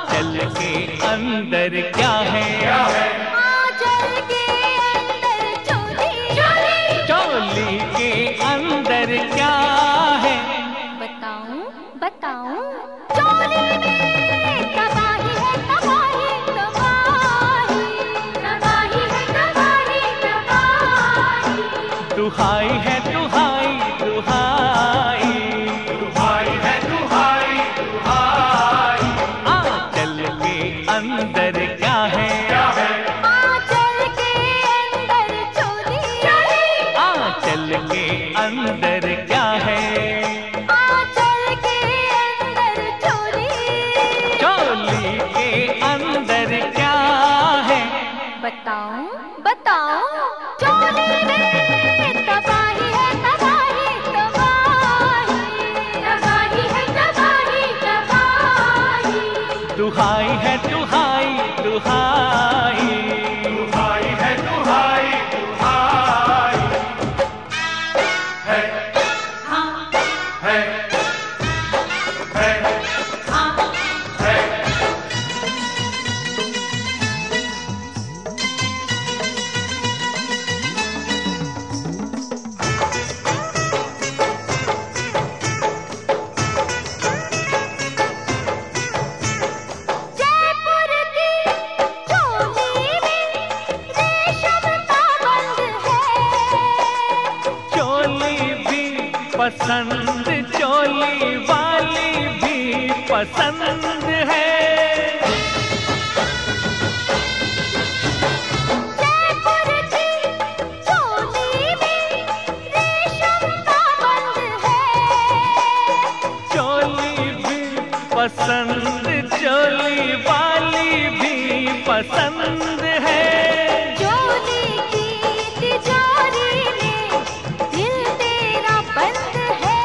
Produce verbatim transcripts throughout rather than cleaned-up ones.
आंचल के अंदर क्या है? आंचल के अंदर चोली, चोली के अंदर क्या है? बताऊं बताऊं, चोली में तबाही है तबाही तबाही, तबाही है तबाही तबाही, दुहाई है दुहाई दुहाई, दुहाई है दुहाई दुहाई। आंचल के अंदर क्या है? आंचल के अंदर चोली, आंचल के अंदर क्या है? आंचल के अंदर चोली, चोली के अंदर क्या है? बताऊं बताऊं, चोली में तबाही है तबाही तबाही, तबाही है तबाही तबाही, दुहाई है दुहाई दुहाई, दुहाई है दुहाई दुहाई। है हाँ है है हाँ है। जयपुर की चोली में रेशम का बंद है, चोली भी पसंद, चोली वाली भी पसंद है। जयपुर की चोली में रेशम का बंद है, चोली भी पसंद, चोली वाली भी पसंद है। चोली की तिजोरी में दिल तेरा बंद है,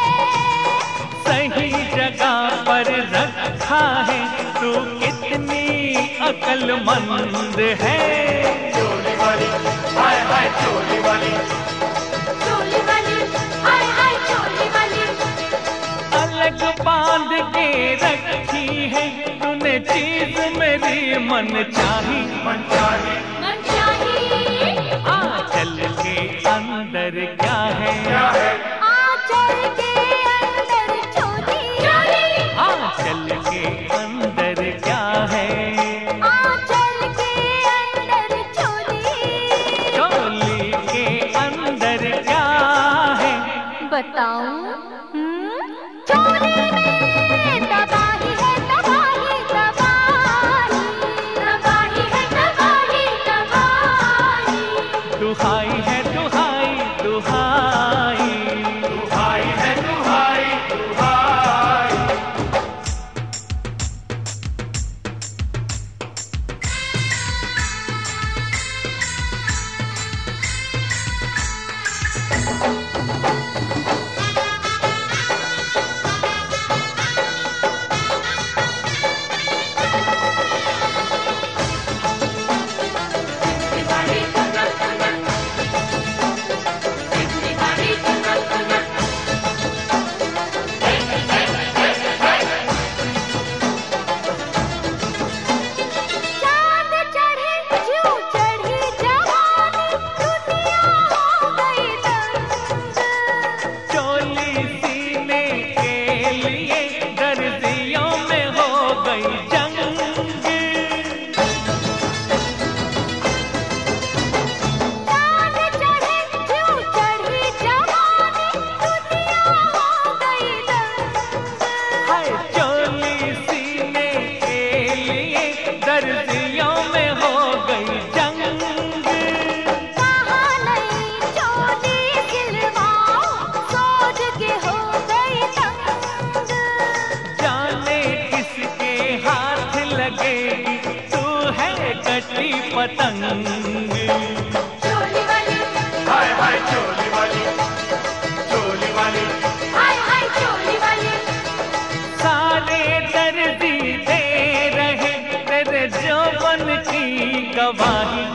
सही जगह पर रखा है, तू कितनी अक्लमंद है। चोली वाली हाय हाय चोली वाली। चोली वाली हाय हाय चोली वाली, अलग बांध के रखी है तूने चीज मेरी मन चाही। मन चाही मन चाहिए, आंचल के अंदर क्या है? क्या है? आंचल के अंदर चोली, आंचल के अंदर क्या है? आंचल के अंदर चोली, चोली के अंदर क्या है? बताऊं हम्म? चोली में तबाही है तबाही तबाही, तबाही है तबाही तबाही, दुहाई है दुहाई दुहाई, दुहाई है दुहाई दुहाई। चांद चढ़े ज्यों चढ़ी जवानी, दुनिया हो गई दंग, चोली सीने के लिए दर्जियों में हो गई जंग। चांद चढ़े ज्यों चढ़ी जवानी, दुनिया हो गई दंग, हाय चोली सीने के लिए दर्जियों में हो गई जंग। कहाँ नहीं चोली सिलवाओ, सोच के हो गई तंग, जाने किसके हाथ लगेगी, तू है कटी पतंग। चोली वाली हाय हाय चोली वाली। चोली वाली हाय हाय चोली वाली, सारे दर्दी दे रहे तेरे जौवन की गवाही।